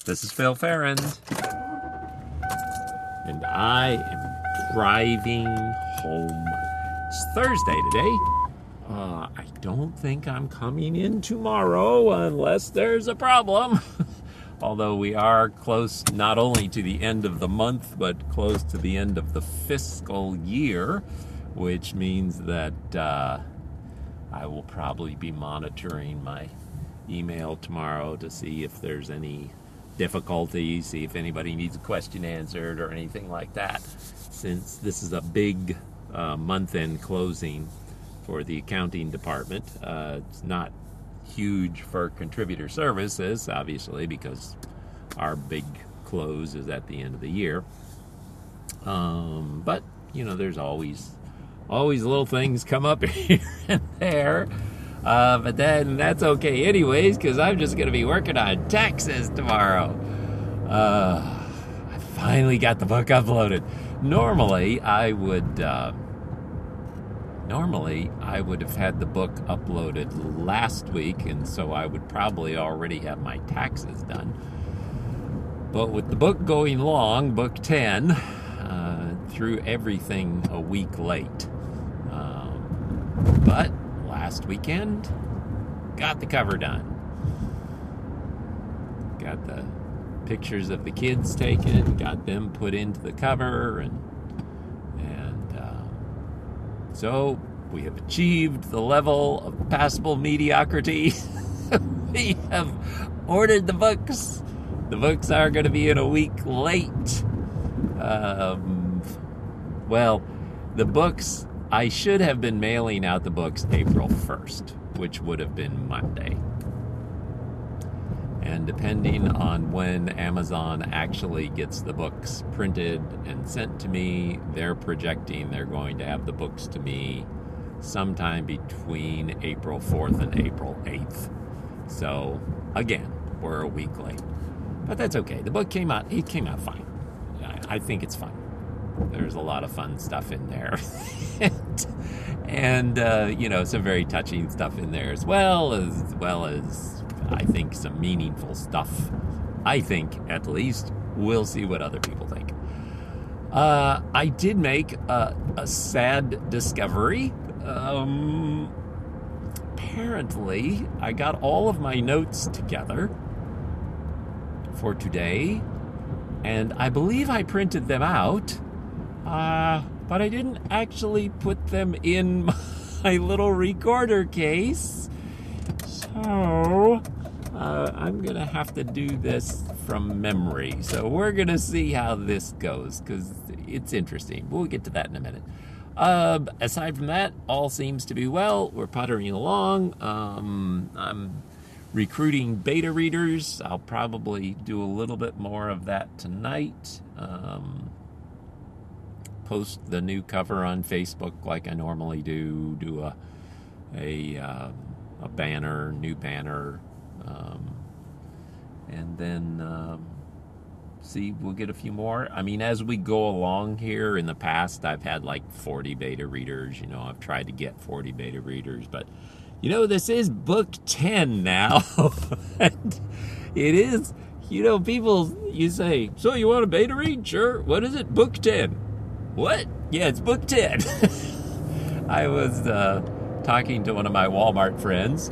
This is Phil Farrand, and I am driving home. It's Thursday today. I don't think I'm coming in tomorrow unless there's a problem. Although we are close not only to the end of the month, but close to the end of the fiscal year, which means that I will probably be monitoring my email tomorrow to see if there's any difficulties, see if anybody needs a question answered or anything like that. Since this is a big month-end closing for the accounting department, it's not huge for contributor services, obviously, because our big close is at the end of the year. But, you know, there's always little things come up here and there. But then that's okay anyways, because I'm just going to be working on taxes tomorrow. I finally got the book uploaded. Normally, I would have had the book uploaded last week, and so I would probably already have my taxes done. But with the book going long, book 10, threw everything a week late. But last weekend, got the cover done. Got the pictures of the kids taken, got them put into the cover, and so we have achieved the level of passable mediocrity. We have ordered the books. The books are going to be in a week late. Well, the books, I should have been mailing out the books April 1st, which would have been Monday. And depending on when Amazon actually gets the books printed and sent to me, they're projecting they're going to have the books to me sometime between April 4th and April 8th. So, again, we're a week late. But that's okay. The book came out fine. I think it's fun. There's a lot of fun stuff in there. and you know, some very touching stuff in there as well as I think some meaningful stuff. I think, at least. We'll see what other people think. I did make a sad discovery. Apparently, I got all of my notes together for today, and I believe I printed them out, but I didn't actually put them in my little recorder case. So, I'm going to have to do this from memory. So we're going to see how this goes, because it's interesting. We'll get to that in a minute. Aside from that, all seems to be well. We're puttering along. I'm recruiting beta readers. I'll probably do a little bit more of that tonight. Post the new cover on Facebook like I normally do. Do a banner, new banner, and then see, we'll get a few more. I mean, as we go along here, in the past, I've had like 40 beta readers. You know, I've tried to get 40 beta readers, but you know, this is book 10 now. And it is, you know, you say, so you want a beta read? Sure. What is it? Book 10. What? Yeah, it's book 10. I was talking to one of my Walmart friends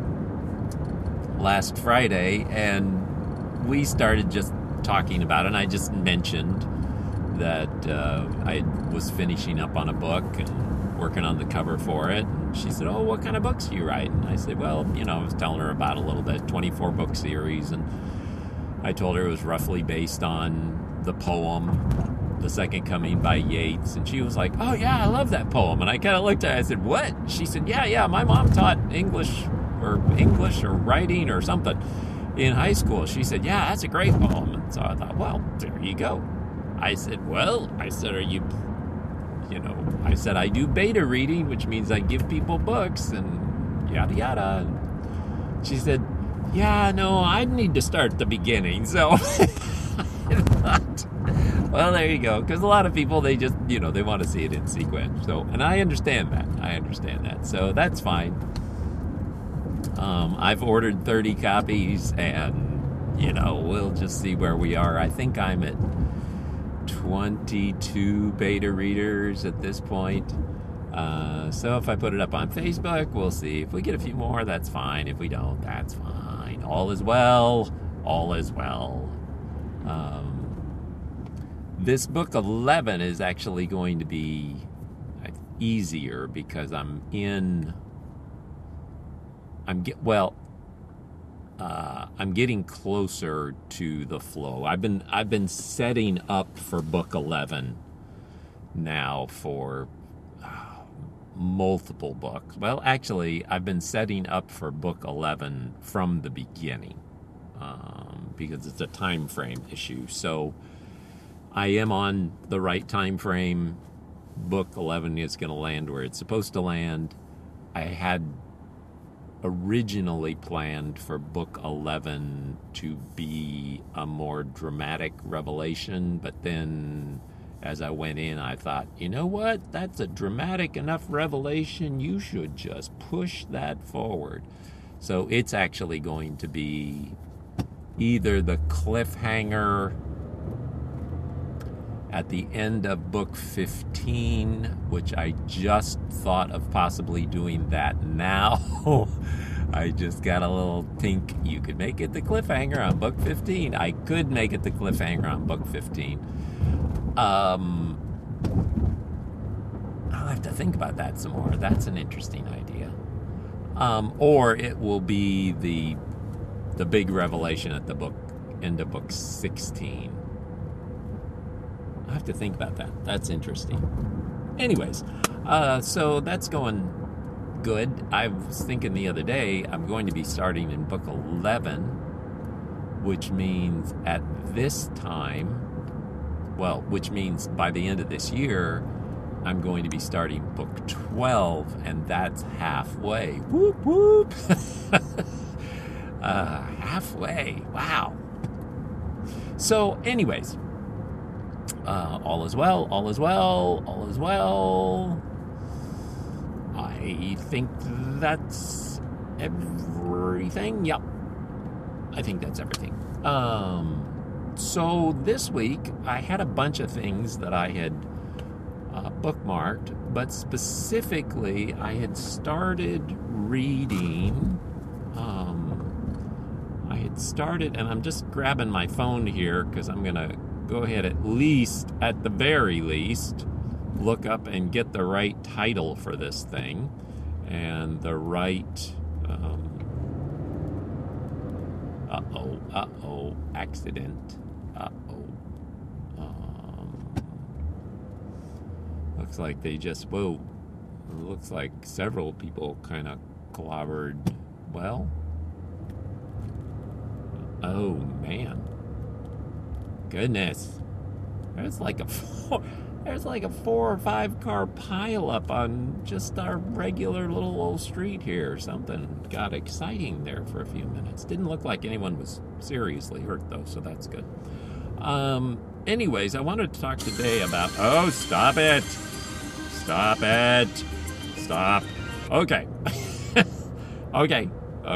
last Friday, and we started just talking about it, and I just mentioned that I was finishing up on a book and working on the cover for it. And she said, oh, what kind of books do you write? And I said, well, you know, I was telling her about a little bit, 24-book series, and I told her it was roughly based on the poem The Second Coming by Yeats, and she was like, oh yeah, I love that poem. And I kind of looked at her, I said, what? She said, yeah, my mom taught English or writing or something in high school. She said, yeah, that's a great poem. And so I thought, well, there you go. I said, are you, you know, I said, I do beta reading, which means I give people books and yada yada. And she said, yeah, no, I need to start at the beginning. So I thought, well, there you go. Because a lot of people, they just, you know, they want to see it in sequence. So, and I understand that. So that's fine. I've ordered 30 copies, and we'll just see where we are. I think I'm at 22 beta readers at this point. So if I put it up on Facebook, we'll see. If we get a few more, that's fine. If we don't, that's fine. All is well. All is well. This book 11 is actually going to be easier because I'm getting closer to the flow. I've been setting up for book 11 now for multiple books. Well, actually, I've been setting up for book 11 from the beginning because it's a time frame issue. So I am on the right time frame. Book 11 is going to land where it's supposed to land. I had originally planned for book 11 to be a more dramatic revelation, but then as I went in, I thought, you know what? That's a dramatic enough revelation. You should just push that forward. So it's actually going to be either the cliffhanger at the end of book 15, which I just thought of possibly doing that now. I just got a little think you could make it the cliffhanger on book 15. I could make it the cliffhanger on book 15. I'll have to think about that some more. That's an interesting idea. Or it will be the big revelation at the end of book 16. I have to think about that. That's interesting. Anyways, so that's going good. I was thinking the other day I'm going to be starting in book 11, which means at this time, which means by the end of this year, I'm going to be starting book 12, and that's halfway. Whoop, whoop. Halfway. Wow. So, anyways, all is well, all is well, all is well. I think that's everything. Yep. I think that's everything. So this week, I had a bunch of things that I had bookmarked, but specifically, I had started reading. And I'm just grabbing my phone here because I'm going to go ahead at the very least, look up and get the right title for this thing and the right accident. Looks like they just, looks like several people kind of clobbered. Well, oh man, goodness, there's like a 4 or 5 car pileup on just our regular little old street here. Something got exciting there for a few minutes. Didn't look like anyone was seriously hurt though, so that's good. Anyways, I wanted to talk today about... Oh, stop it! Stop it! Stop. Okay. Okay.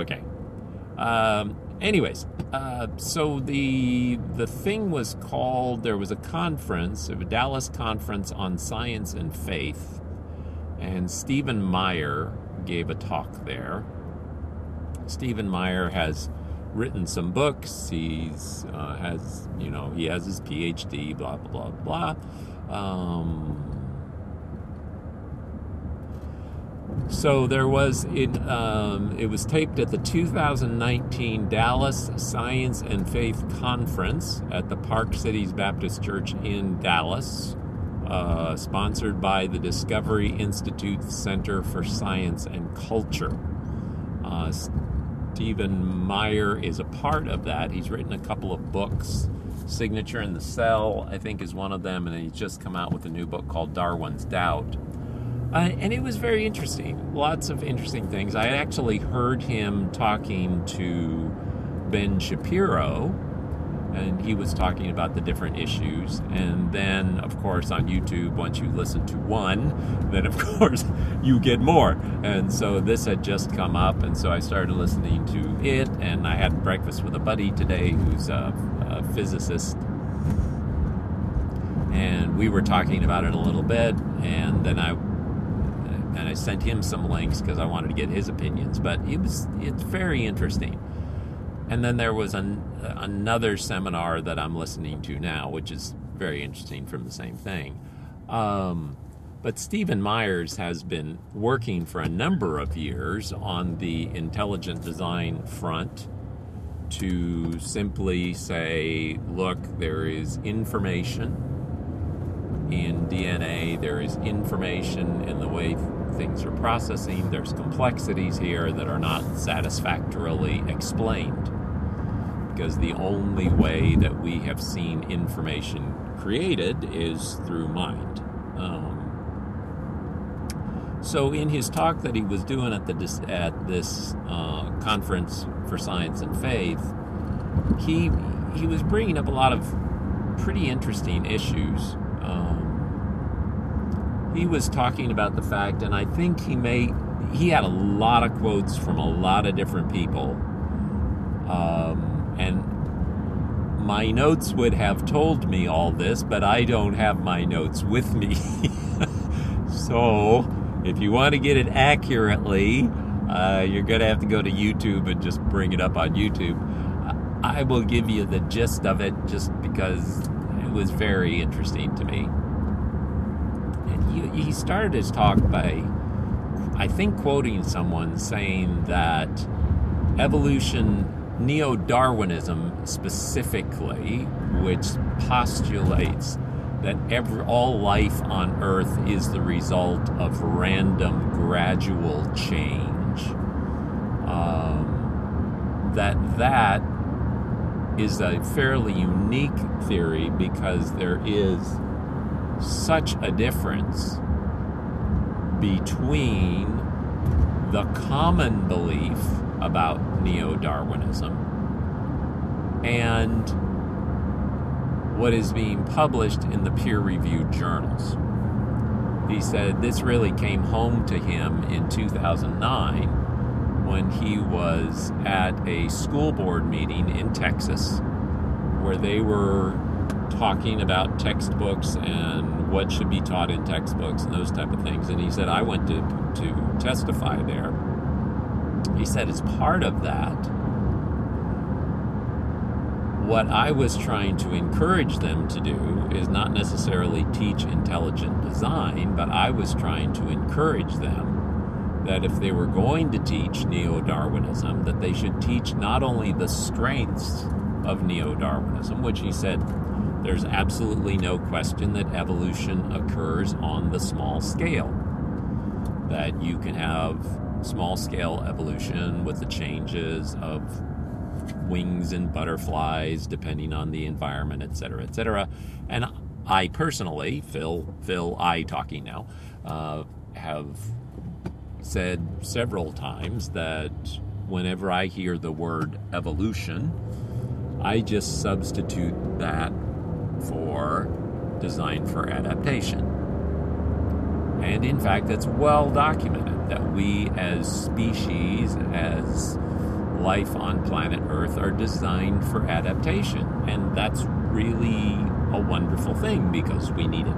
Anyways, so the thing was called... There was a conference, a Dallas conference on science and faith, and Stephen Meyer gave a talk there. Stephen Meyer has written some books. He has his PhD, blah, blah, blah, blah. So there was, it was taped at the 2019 Dallas Science and Faith Conference at the Park Cities Baptist Church in Dallas, sponsored by the Discovery Institute Center for Science and Culture. Stephen Meyer is a part of that. He's written a couple of books. Signature in the Cell, I think, is one of them, and he's just come out with a new book called Darwin's Doubt. And it was very interesting. Lots of interesting things. I actually heard him talking to Ben Shapiro, and he was talking about the different issues. And then, of course, on YouTube, once you listen to one, then of course you get more. And so this had just come up, and so I started listening to it, and I had breakfast with a buddy today who's a physicist, and we were talking about it a little bit, and then I sent him some links because I wanted to get his opinions. But it's very interesting. And then there was another seminar that I'm listening to now, which is very interesting from the same thing. But Stephen Myers has been working for a number of years on the intelligent design front to simply say, look, there is information in DNA, there is information in the way things are processing, there's complexities here that are not satisfactorily explained, because the only way that we have seen information created is through mind. So in his talk that he was doing at this conference for science and faith, he was bringing up a lot of pretty interesting issues. He was talking about the fact, and I think he had a lot of quotes from a lot of different people, and my notes would have told me all this, but I don't have my notes with me. So if you want to get it accurately, you're going to have to go to YouTube and just bring it up on YouTube. I will give you the gist of it just because it was very interesting to me. And he started his talk by, I think, quoting someone saying that evolution, neo-Darwinism specifically, which postulates that all life on Earth is the result of random, gradual change, that is a fairly unique theory because there is such a difference between the common belief about neo-Darwinism and what is being published in the peer-reviewed journals. He said this really came home to him in 2009 when he was at a school board meeting in Texas where they were talking about textbooks and what should be taught in textbooks and those type of things. And he said, I went to testify there. He said, as part of that, what I was trying to encourage them to do is not necessarily teach intelligent design, but I was trying to encourage them that if they were going to teach neo-Darwinism, that they should teach not only the strengths of neo-Darwinism, which he said there's absolutely no question that evolution occurs on the small scale, that you can have small-scale evolution with the changes of wings and butterflies depending on the environment, etc., etc. And I personally, Phil I talking now, have said several times that whenever I hear the word evolution, I just substitute that for design for adaptation. And in fact, it's well documented that we as species, as life on planet Earth, are designed for adaptation. And that's really a wonderful thing because we need it.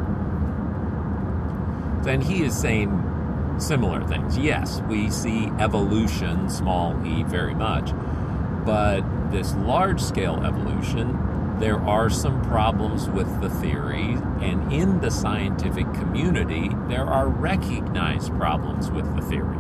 Then he is saying similar things. Yes, we see evolution, small e, very much. But this large-scale evolution, there are some problems with the theory, and in the scientific community, there are recognized problems with the theory.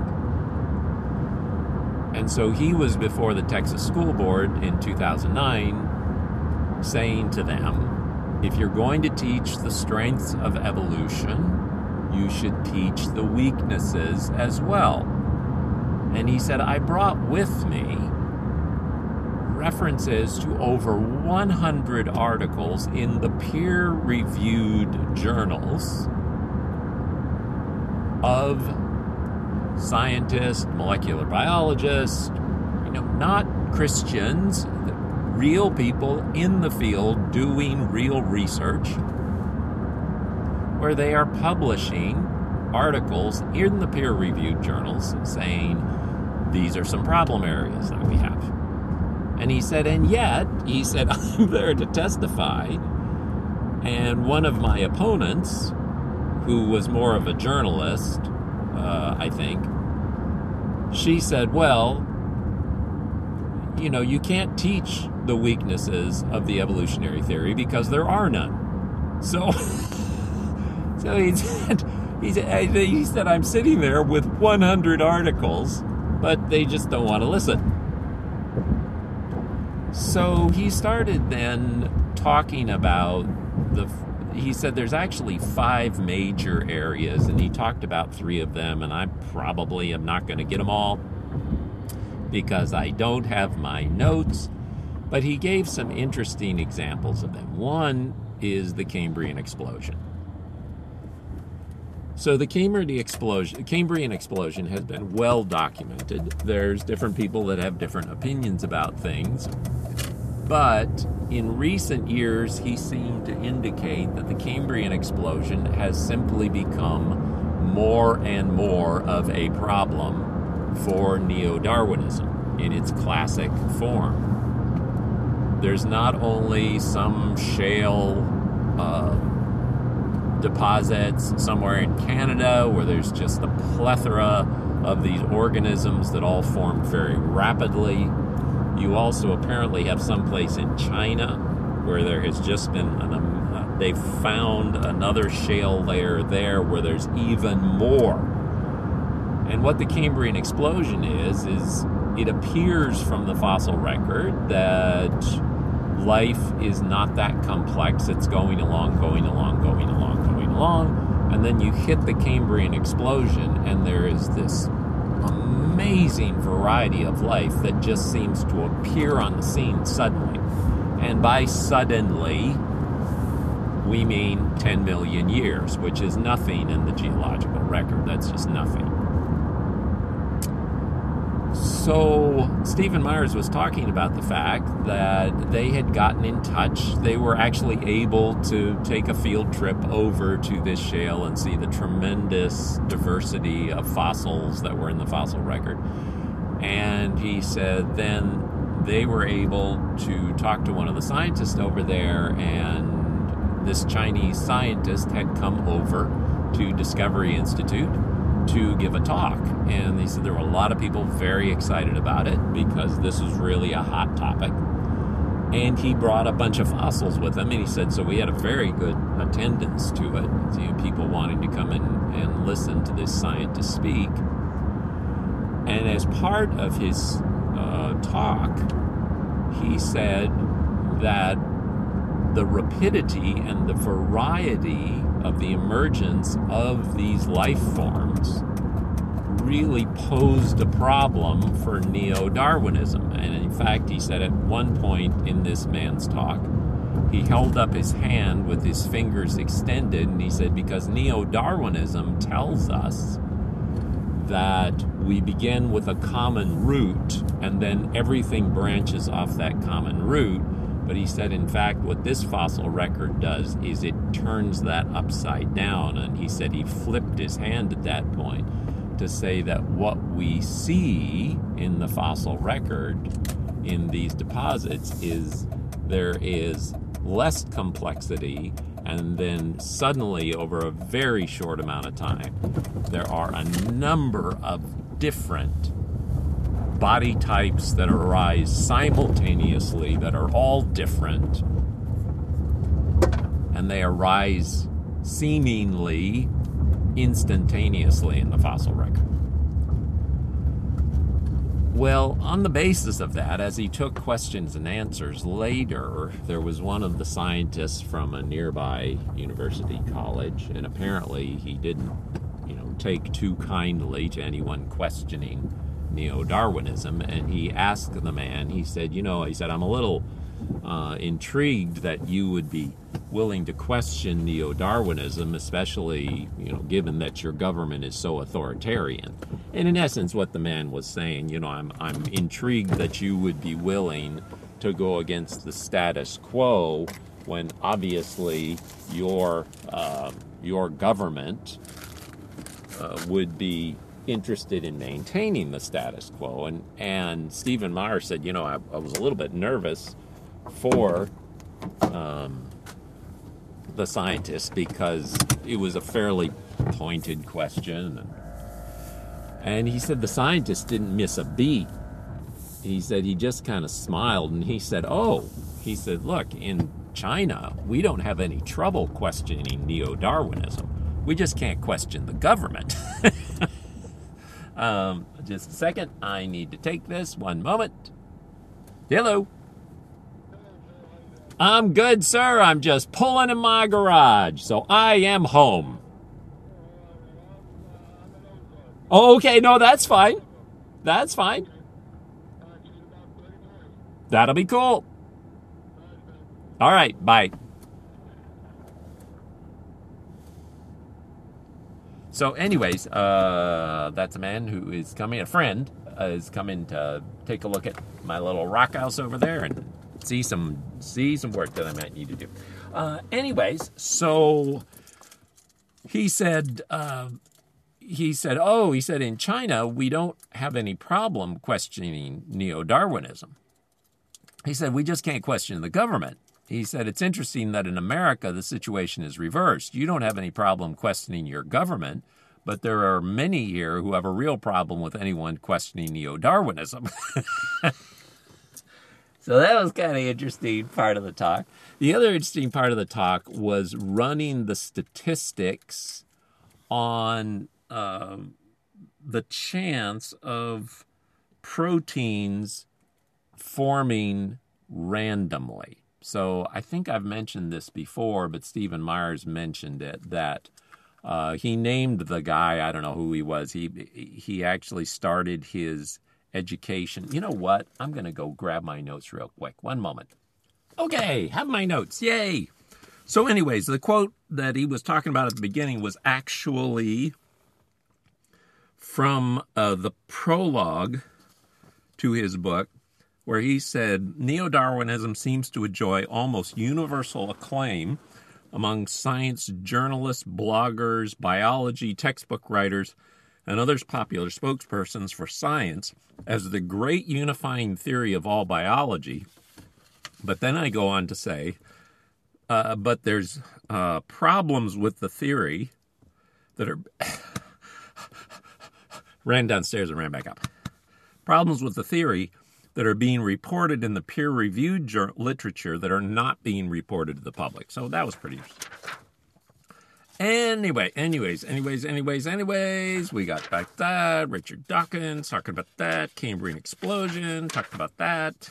And so he was before the Texas School Board in 2009 saying to them, if you're going to teach the strengths of evolution, you should teach the weaknesses as well. And he said, I brought with me references to over 100 articles in the peer-reviewed journals of scientists, molecular biologists, not Christians, real people in the field doing real research, where they are publishing articles in the peer-reviewed journals saying, these are some problem areas that we have. And he said, and yet, he said, I'm there to testify, and one of my opponents, who was more of a journalist, I think, she said, well, you know, you can't teach the weaknesses of the evolutionary theory because there are none. So, so he said, I'm sitting there with 100 articles, but they just don't want to listen. So he started then talking about he said there's actually 5 major areas, and he talked about 3 of them, and I probably am not going to get them all because I don't have my notes, but he gave some interesting examples of them. One is the Cambrian explosion. So the Cambrian explosion has been well documented. There's different people that have different opinions about things, but in recent years, he seemed to indicate that the Cambrian explosion has simply become more and more of a problem for neo-Darwinism in its classic form. There's not only some shale deposits somewhere in Canada where there's just a plethora of these organisms that all form very rapidly. You also apparently have someplace in China where there has just been they've found another shale layer there where there's even more. And what the Cambrian explosion is it appears from the fossil record that life is not that complex. It's going along, and then you hit the Cambrian explosion, and there is this amazing variety of life that just seems to appear on the scene suddenly. And by suddenly, we mean 10 million years, which is nothing in the geological record. That's just nothing. So Stephen Myers was talking about the fact that they had gotten in touch. They were actually able to take a field trip over to this shale and see the tremendous diversity of fossils that were in the fossil record. And he said then they were able to talk to one of the scientists over there, and this Chinese scientist had come over to Discovery Institute to give a talk, and he said there were a lot of people very excited about it because this was really a hot topic, and he brought a bunch of fossils with him, and he said so we had a very good attendance to it, people wanting to come in and listen to this scientist speak. And as part of his talk, he said that the rapidity and the variety of the emergence of these life forms really posed a problem for neo-Darwinism. And in fact, he said at one point in this man's talk, he held up his hand with his fingers extended, and he said, because neo-Darwinism tells us that we begin with a common root, and then everything branches off that common root. But he said, in fact, what this fossil record does is it turns that upside down. And he said he flipped his hand at that point to say that what we see in the fossil record in these deposits is there is less complexity, and then suddenly, over a very short amount of time, there are a number of different body types that arise simultaneously that are all different, and they arise seemingly instantaneously in the fossil record. Well, on the basis of that, as he took questions and answers later, there was one of the scientists from a nearby university college, and apparently he didn't, take too kindly to anyone questioning neo-Darwinism, and he asked the man, he said, I'm a little intrigued that you would be willing to question neo-Darwinism, especially, given that your government is so authoritarian. And in essence, what the man was saying, I'm intrigued that you would be willing to go against the status quo when obviously your government would be interested in maintaining the status quo. And Stephen Meyer said, I was a little bit nervous for the scientists because it was a fairly pointed question. And he said the scientist didn't miss a beat. He said he just kind of smiled and he said, look, in China, we don't have any trouble questioning neo-Darwinism. We just can't question the government. Just a second. I need to take this. One moment. Hello. I'm good, sir. I'm just pulling in my garage, so I am home. Oh, okay. No, that's fine. That's fine. That'll be cool. All right. Bye. So anyways, that's a man who is coming, a friend is coming to take a look at my little rock house over there and see some work that I might need to do. Anyways, so he said, in China, we don't have any problem questioning neo-Darwinism. He said, we just can't question the government. He said, it's interesting that in America, the situation is reversed. You don't have any problem questioning your government, but there are many here who have a real problem with anyone questioning neo-Darwinism. So that was kind of an interesting part of the talk. The other interesting part of the talk was running the statistics on the chance of proteins forming randomly. So I think I've mentioned this before, but Stephen Myers mentioned it, that he named the guy, I don't know who he was. He actually started his education. You know what? I'm going to go grab my notes real quick. One moment. Okay, have my notes. Yay! So anyways, the quote that he was talking about at the beginning was actually from the prologue to his book, where he said, neo-Darwinism seems to enjoy almost universal acclaim among science journalists, bloggers, biology textbook writers, and others popular spokespersons for science as the great unifying theory of all biology. But then I go on to say, but there's problems with the theory that are... ran downstairs and ran back up. Problems with the theory that are being reported in the peer-reviewed literature that are not being reported to the public. So that was pretty interesting. Anyways, we got back that. Richard Dawkins talking about that. Cambrian explosion, talked about that.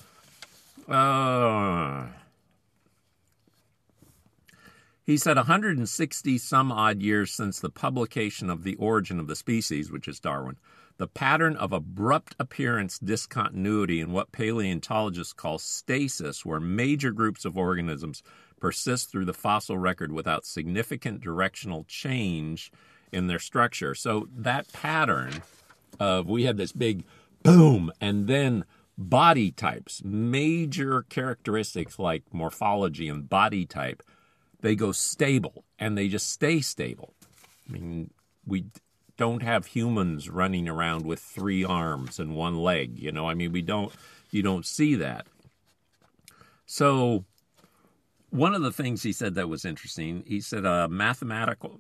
He said 160 some odd years since the publication of The Origin of the Species, which is Darwin, the pattern of abrupt appearance discontinuity in what paleontologists call stasis, where major groups of organisms persist through the fossil record without significant directional change in their structure. So that pattern of we have this big boom and then body types, major characteristics like morphology and body type, they go stable and they just stay stable. I mean, we don't have humans running around with 3 arms and 1 leg, you don't see that. So one of the things he said that was interesting, he said a mathematical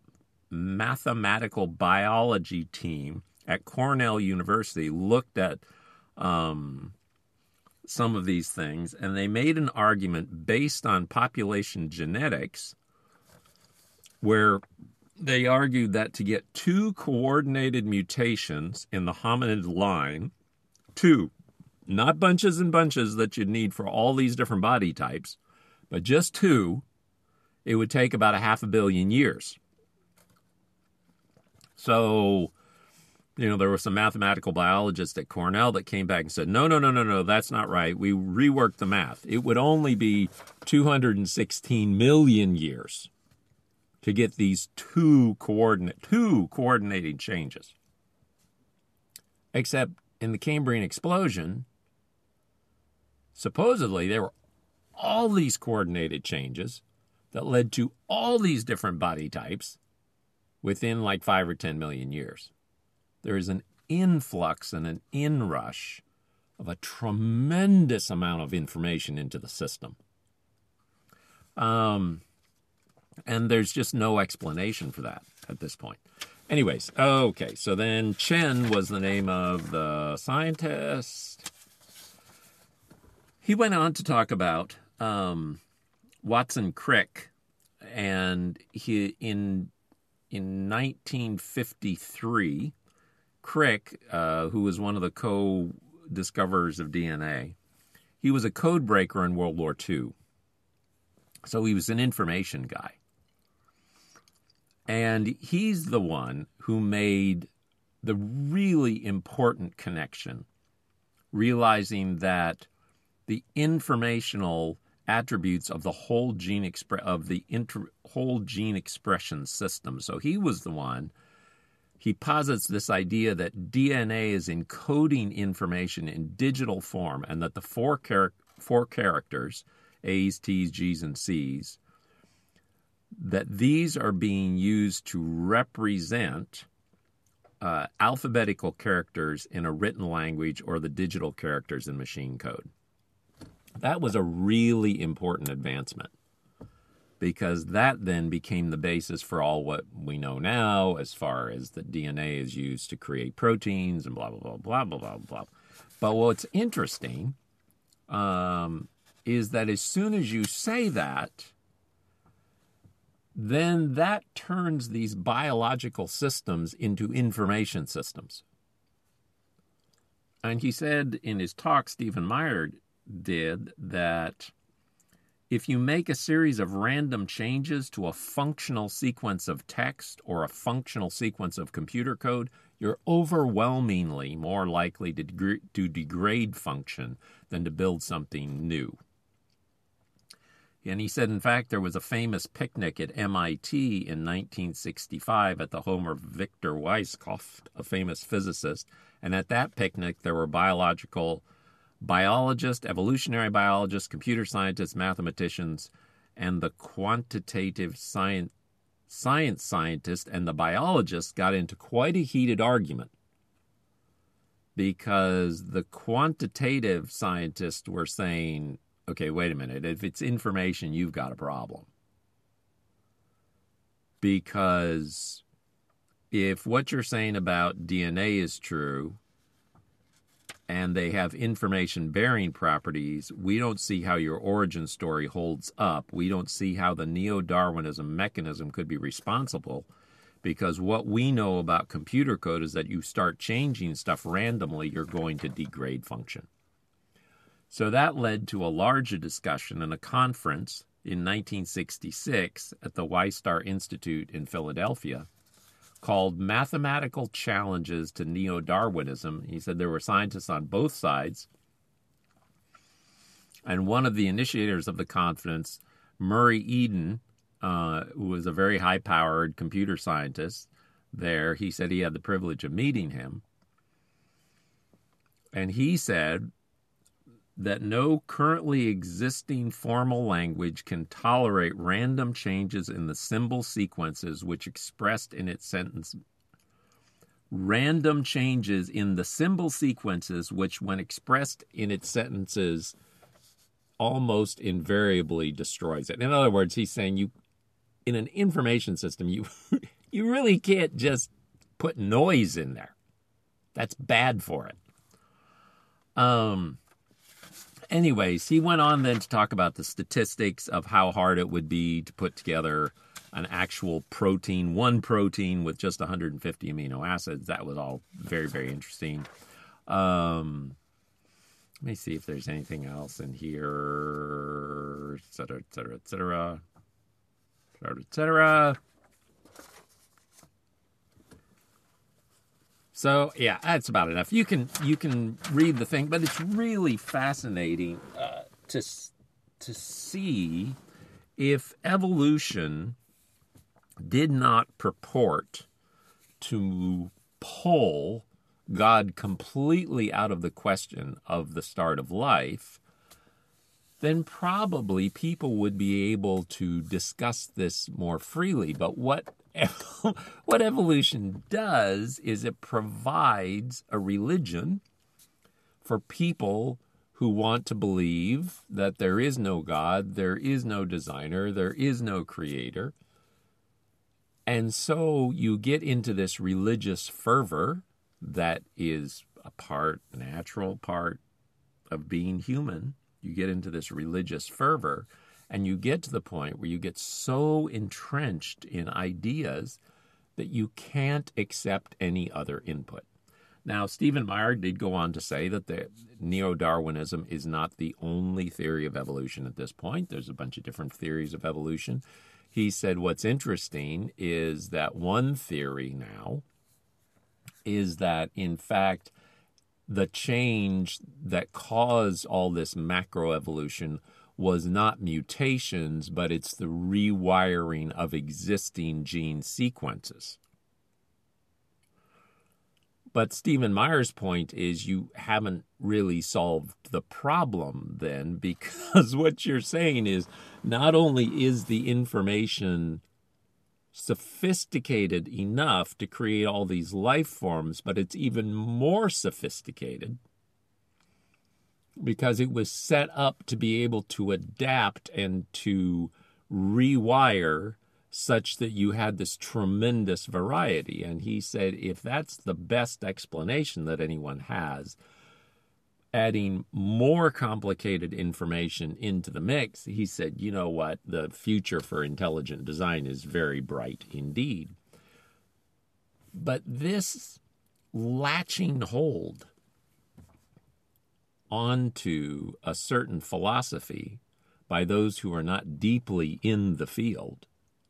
biology team at Cornell University looked at some of these things, and they made an argument based on population genetics where they argued that to get 2 coordinated mutations in the hominid line, 2, not bunches and bunches that you'd need for all these different body types, but just 2, it would take about 500 million years. So, there were some mathematical biologists at Cornell that came back and said, no, that's not right. We reworked the math. It would only be 216 million years to get these 2 coordinating changes. Except in the Cambrian explosion, supposedly there were all these coordinated changes that led to all these different body types within like 5 or 10 million years. There is an influx and an inrush of a tremendous amount of information into the system. And there's just no explanation for that at this point. Anyways, okay, so then Chen was the name of the scientist. He went on to talk about Watson Crick, and he in 1953, Crick, who was one of the co-discoverers of DNA, he was a code breaker in World War II. So he was an information guy. And he's the one who made the really important connection, realizing that the informational attributes of the whole gene whole gene expression system. So he was the one. He posits this idea that DNA is encoding information in digital form, and that the four characters, A's, T's, G's, and C's, that these are being used to represent alphabetical characters in a written language or the digital characters in machine code. That was a really important advancement, because that then became the basis for all what we know now as far as that DNA is used to create proteins and blah, blah, blah, blah, blah, blah, blah. But what's interesting is that as soon as you say that, then that turns these biological systems into information systems. And he said in his talk, Stephen Meyer did, that if you make a series of random changes to a functional sequence of text or a functional sequence of computer code, you're overwhelmingly more likely to degrade function than to build something new. And he said, in fact, there was a famous picnic at MIT in 1965 at the home of Victor Weisskopf, a famous physicist. And at that picnic, there were biologists, evolutionary biologists, computer scientists, mathematicians, and the quantitative science scientist and the biologist got into quite a heated argument, because the quantitative scientists were saying, okay, wait a minute, if it's information, you've got a problem. Because if what you're saying about DNA is true, and they have information-bearing properties, we don't see how your origin story holds up. We don't see how the neo-Darwinism mechanism could be responsible, because what we know about computer code is that you start changing stuff randomly, you're going to degrade function. So that led to a larger discussion in a conference in 1966 at the Wistar Institute in Philadelphia, called Mathematical Challenges to Neo-Darwinism. He said there were scientists on both sides. And one of the initiators of the conference, Murray Eden, who was a very high-powered computer scientist there, he said he had the privilege of meeting him. And he said that no currently existing formal language can tolerate random changes in the symbol sequences which expressed in its sentence. Random changes in the symbol sequences which, when expressed in its sentences, almost invariably destroys it. In other words, he's saying you, in an information system, you really can't just put noise in there. That's bad for it. Anyways, he went on then to talk about the statistics of how hard it would be to put together an actual protein, one protein with just 150 amino acids. That was all very, very interesting. Let me see if there's anything else in here, et cetera, et cetera, et cetera, et cetera, et cetera. So, yeah, that's about enough. You can read the thing, but it's really fascinating to see if evolution did not purport to pull God completely out of the question of the start of life. then probably people would be able to discuss this more freely. But what evolution does is it provides a religion for people who want to believe that there is no God, there is no designer, there is no creator. And so you get into this religious fervor that is a natural part of being human. You get into this religious fervor, and you get to the point where you get so entrenched in ideas that you can't accept any other input. Now, Stephen Meyer did go on to say that the neo-Darwinism is not the only theory of evolution at this point. There's a bunch of different theories of evolution. He said what's interesting is that one theory now is that, in fact, the change that caused all this macroevolution was not mutations, but it's the rewiring of existing gene sequences. But Stephen Meyer's point is you haven't really solved the problem then, because what you're saying is not only is the information sophisticated enough to create all these life forms, but it's even more sophisticated because it was set up to be able to adapt and to rewire such that you had this tremendous variety. And he said, if that's the best explanation that anyone has, adding more complicated information into the mix, he said, you know what, the future for intelligent design is very bright indeed. But this latching hold onto a certain philosophy by those who are not deeply in the field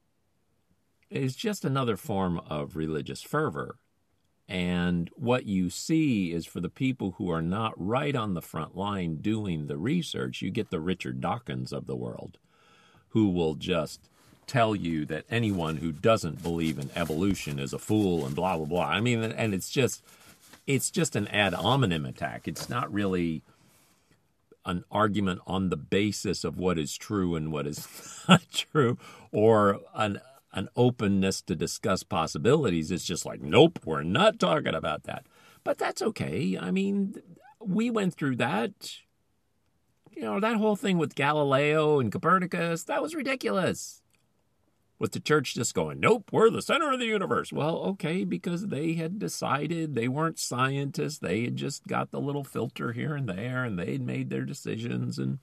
is just another form of religious fervor. And what you see is for the people who are not right on the front line doing the research, you get the Richard Dawkins of the world, who will just tell you that anyone who doesn't believe in evolution is a fool and blah, blah, blah. I mean, and it's just an ad hominem attack. It's not really an argument on the basis of what is true and what is not true, or an openness to discuss possibilities. It's just like, nope, we're not talking about that. But that's okay. I mean, we went through that. You know, that whole thing with Galileo and Copernicus, that was ridiculous. With the church just going, nope, we're the center of the universe. Well, okay, because they had decided, they weren't scientists. They had just got the little filter here and there, and they'd made their decisions, and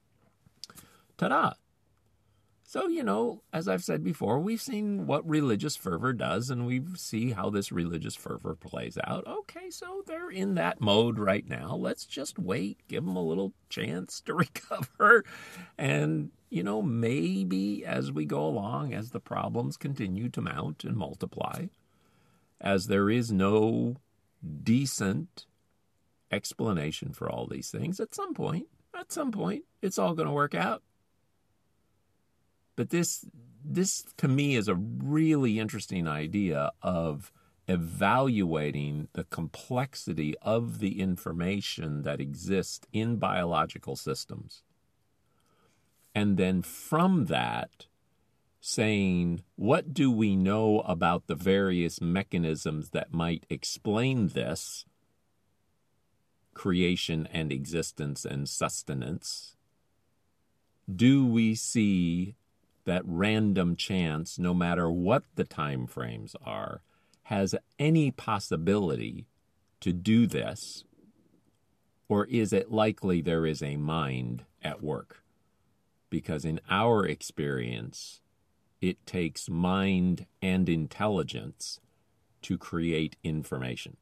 ta-da. So, you know, as I've said before, we've seen what religious fervor does, and we see how this religious fervor plays out. Okay, so they're in that mode right now. Let's just wait, give them a little chance to recover. And, you know, maybe as we go along, as the problems continue to mount and multiply, as there is no decent explanation for all these things, at some point, it's all going to work out. But this to me is a really interesting idea of evaluating the complexity of the information that exists in biological systems. And then from that, saying, what do we know about the various mechanisms that might explain this creation and existence and sustenance? Do we see that random chance, no matter what the time frames are, has any possibility to do this? Or is it likely there is a mind at work? Because in our experience, it takes mind and intelligence to create information.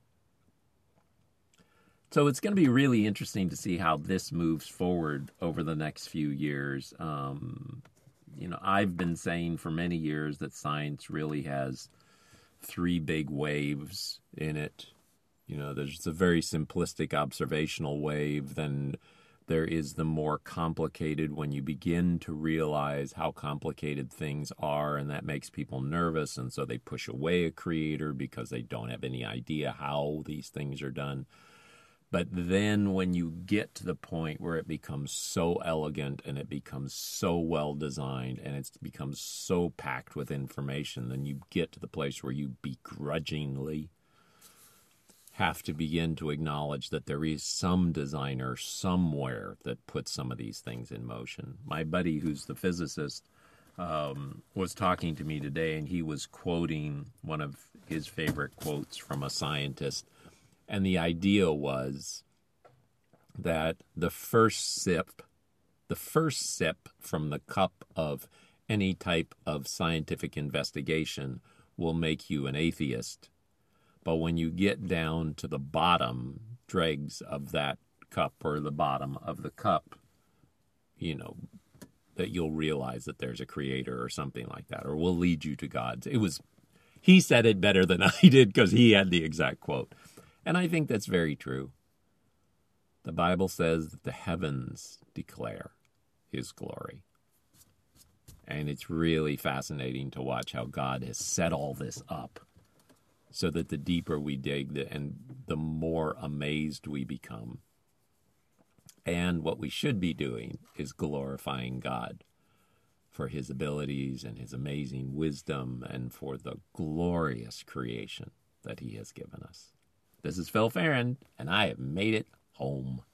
So it's going to be really interesting to see how this moves forward over the next few years. You know, I've been saying for many years that science really has three big waves in it. You know, there's a very simplistic observational wave, then there is the more complicated when you begin to realize how complicated things are, and that makes people nervous, and so they push away a creator because they don't have any idea how these things are done. But then when you get to the point where it becomes so elegant and it becomes so well designed and it becomes so packed with information, then you get to the place where you begrudgingly have to begin to acknowledge that there is some designer somewhere that puts some of these things in motion. My buddy, who's the physicist, was talking to me today, and he was quoting one of his favorite quotes from a scientist. And the idea was that the first sip from the cup of any type of scientific investigation will make you an atheist. But when you get down to the bottom dregs of that cup, or the bottom of the cup, that you'll realize that there's a creator or something like that, or will lead you to God. He said it better than I did because he had the exact quote. And I think that's very true. The Bible says that the heavens declare his glory. And it's really fascinating to watch how God has set all this up so that the deeper we dig and the more amazed we become. And what we should be doing is glorifying God for his abilities and his amazing wisdom and for the glorious creation that he has given us. This is Phil Farron, and I have made it home.